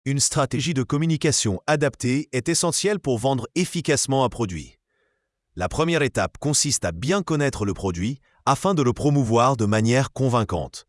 Une stratégie de communication adaptée est essentielle pour vendre efficacement un produit. La première étape consiste à bien connaître le produit afin de le promouvoir de manière convaincante.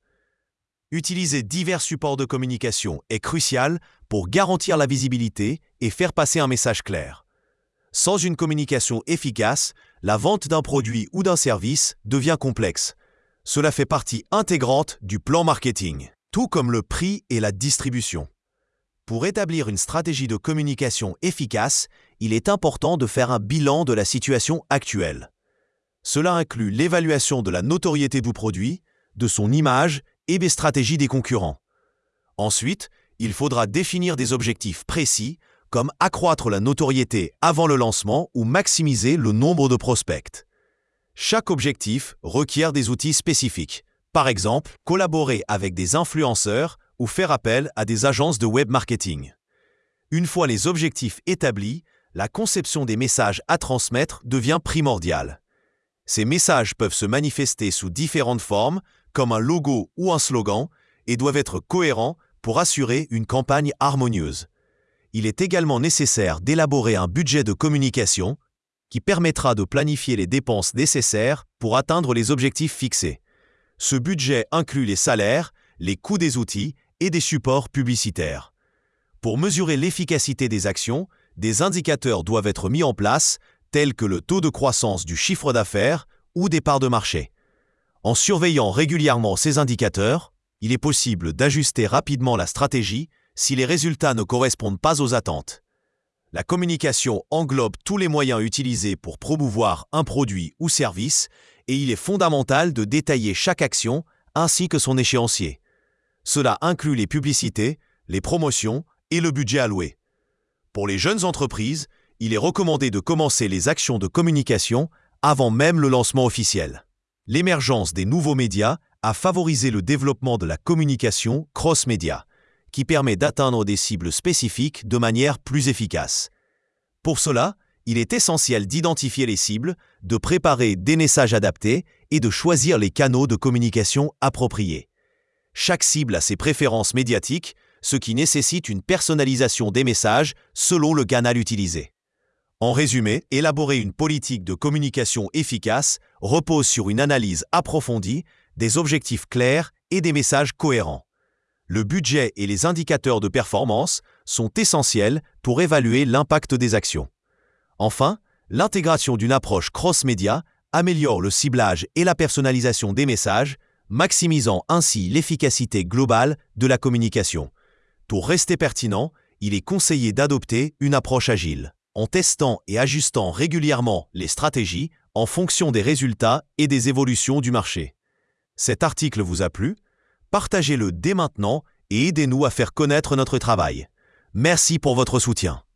Utiliser divers supports de communication est crucial pour garantir la visibilité et faire passer un message clair. Sans une communication efficace, la vente d'un produit ou d'un service devient complexe. Cela fait partie intégrante du plan marketing, tout comme le prix et la distribution. Pour établir une stratégie de communication efficace, il est important de faire un bilan de la situation actuelle. Cela inclut l'évaluation de la notoriété du produit, de son image et des stratégies des concurrents. Ensuite, il faudra définir des objectifs précis, comme accroître la notoriété avant le lancement ou maximiser le nombre de prospects. Chaque objectif requiert des outils spécifiques. Par exemple, collaborer avec des influenceurs ou faire appel à des agences de web marketing. Une fois les objectifs établis, la conception des messages à transmettre devient primordiale. Ces messages peuvent se manifester sous différentes formes, comme un logo ou un slogan, et doivent être cohérents pour assurer une campagne harmonieuse. Il est également nécessaire d'élaborer un budget de communication qui permettra de planifier les dépenses nécessaires pour atteindre les objectifs fixés. Ce budget inclut les salaires, les coûts des outils et des supports publicitaires. Pour mesurer l'efficacité des actions, des indicateurs doivent être mis en place, tels que le taux de croissance du chiffre d'affaires ou des parts de marché. En surveillant régulièrement ces indicateurs, il est possible d'ajuster rapidement la stratégie si les résultats ne correspondent pas aux attentes. La communication englobe tous les moyens utilisés pour promouvoir un produit ou service et il est fondamental de détailler chaque action ainsi que son échéancier. Cela inclut les publicités, les promotions et le budget alloué. Pour les jeunes entreprises, il est recommandé de commencer les actions de communication avant même le lancement officiel. L'émergence des nouveaux médias a favorisé le développement de la communication cross-média, qui permet d'atteindre des cibles spécifiques de manière plus efficace. Pour cela, il est essentiel d'identifier les cibles, de préparer des messages adaptés et de choisir les canaux de communication appropriés. Chaque cible a ses préférences médiatiques, ce qui nécessite une personnalisation des messages selon le canal utilisé. En résumé, élaborer une politique de communication efficace repose sur une analyse approfondie, des objectifs clairs et des messages cohérents. Le budget et les indicateurs de performance sont essentiels pour évaluer l'impact des actions. Enfin, l'intégration d'une approche cross-média améliore le ciblage et la personnalisation des messages, maximisant ainsi l'efficacité globale de la communication. Pour rester pertinent, il est conseillé d'adopter une approche agile, en testant et ajustant régulièrement les stratégies en fonction des résultats et des évolutions du marché. Cet article vous a plu? Partagez-le dès maintenant et aidez-nous à faire connaître notre travail. Merci pour votre soutien.